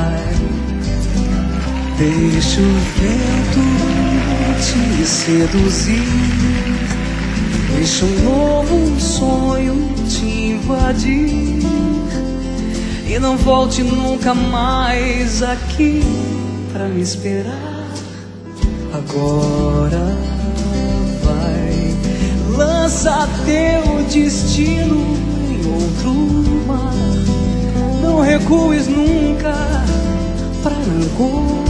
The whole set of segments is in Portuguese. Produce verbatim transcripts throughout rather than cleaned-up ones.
vai. Deixa o vento te seduzir, deixa um novo sonho te invadir, e não volte nunca mais aqui pra me esperar. Agora vai, lança teu destino em outro mar. Não recues nunca pra namorar,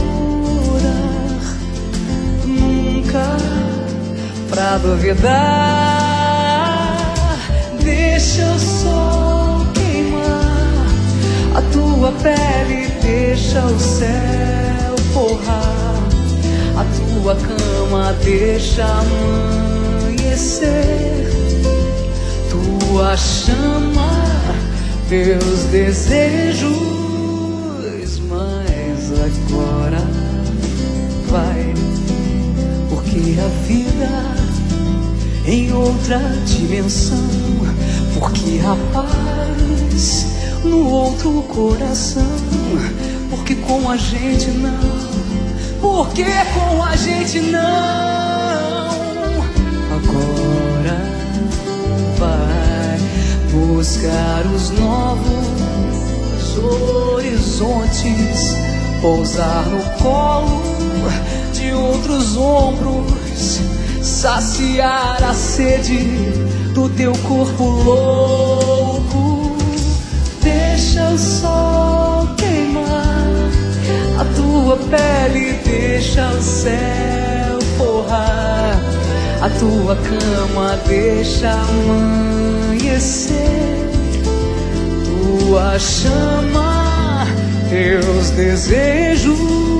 nunca pra duvidar. Deixa o sol queimar a tua pele, deixa o céu forrar a tua cama, deixa amanhecer. Tua chama, teus desejos, mas agora vai, porque a vida em outra dimensão, porque a paz no outro coração, porque com a gente não, porque com a gente não. Agora vai buscar os novos horizontes, pousar no colo de outros ombros, saciar a sede do teu corpo louco. Deixa o sol queimar a tua pele, deixa o céu forrar a tua cama, deixa amanhecer. Tua chama, teus desejos,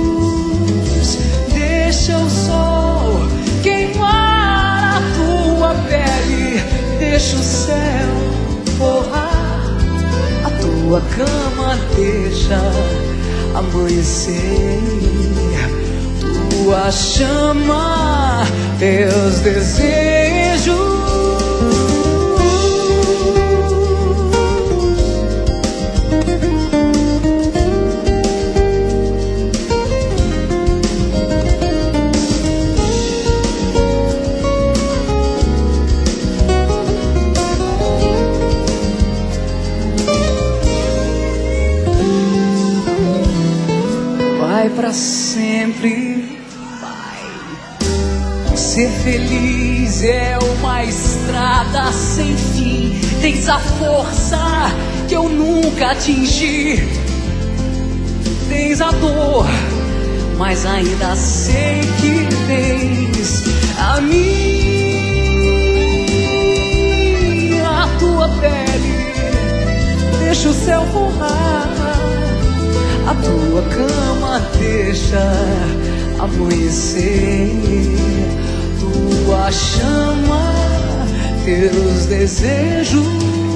deixa o sol queimar a tua pele, deixa o céu forrar a tua cama, deixa amanhecer. Tua chama, teus desejos. Vai pra sempre, vai. Ser feliz é uma estrada sem fim. Tens a força que eu nunca atingi. Tens a dor, mas ainda sei que tens a minha, a tua pele. Deixa o céu forrar a tua cama, deixa amanhecer. Tua chama, teus desejos,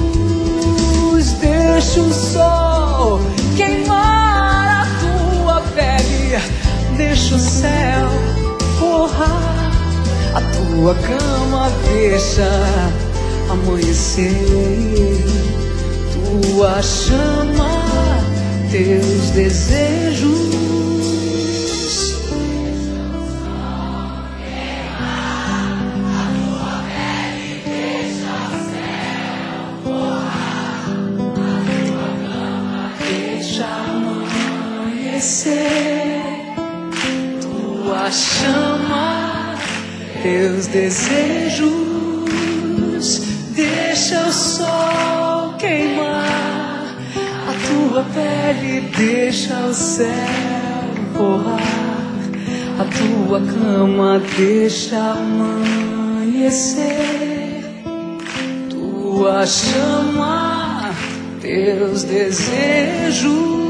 deixa o sol queimar a tua pele, deixa o céu forrar a tua cama, deixa amanhecer. Tua chama, teus desejos. Tua chama, teus desejos, deixa o sol queimar a tua pele, deixa o céu forrar a tua cama, deixa amanhecer. Tua chama, teus desejos.